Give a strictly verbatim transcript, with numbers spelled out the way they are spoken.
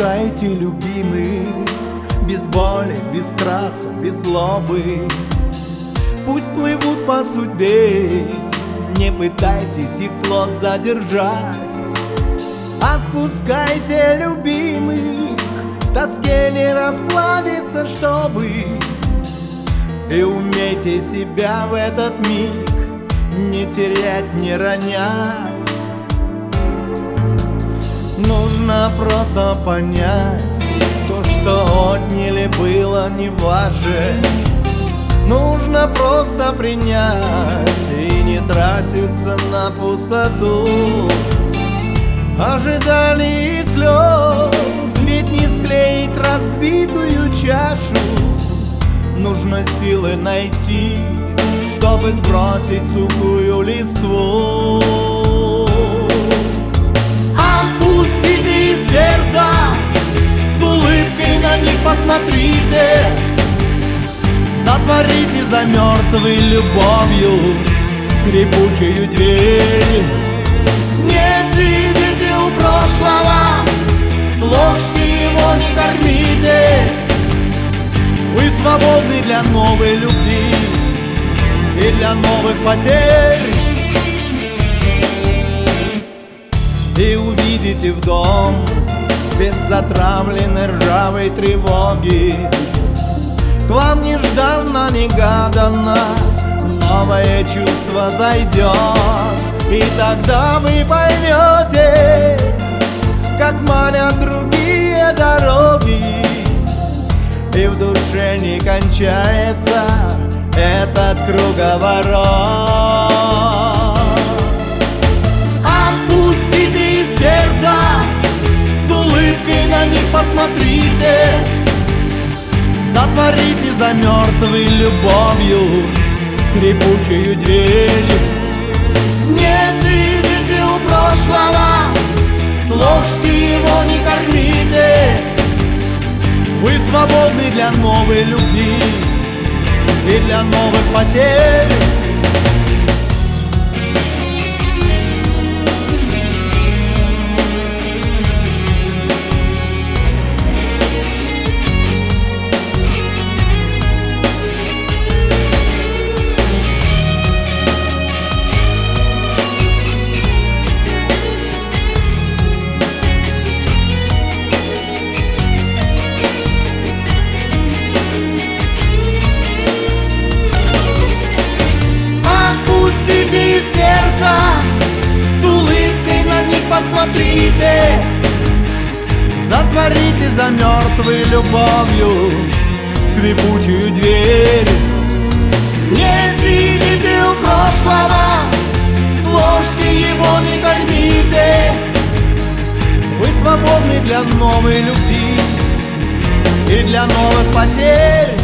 Отпускайте любимых, без боли, без страха, без злобы. Пусть плывут по судьбе, не пытайтесь их плод задержать. Отпускайте любимых, в тоске не расплавиться, чтобы. И умейте себя в этот миг не терять, не ронять. Нужно просто понять, то, что отняли, было не ваше. Нужно просто принять и не тратиться на пустоту. Ожидали слез, ведь не склеить разбитую чашу. Нужно силы найти, чтобы сбросить сухую листву. Отпустите из сердца, с улыбкой на них посмотрите. Затворите за мертвой любовью скрипучую дверь. Не сидите у прошлого, сложьте его, не кормите. Вы свободны для новой любви и для новых потерь. И увидите в дом без затравленной ржавой тревоги. К вам нежданно-негаданно новое чувство зайдет. И тогда вы поймете, как манят другие дороги. И в душе не кончается этот круговорот. Отпустите из сердца, с улыбкой на них посмотрите. Затворите за мертвой любовью скрипучую дверь. Не сидите у прошлого, сложьте его, не кормите. Вы свободны для новой любви и для новых потерь. Сердца, с улыбкой на них посмотрите. Затворите за мертвой любовью скрипучую дверь. Не сидите у прошлого, сложьте его, не кормите. Вы свободны для новой любви и для новых потерь.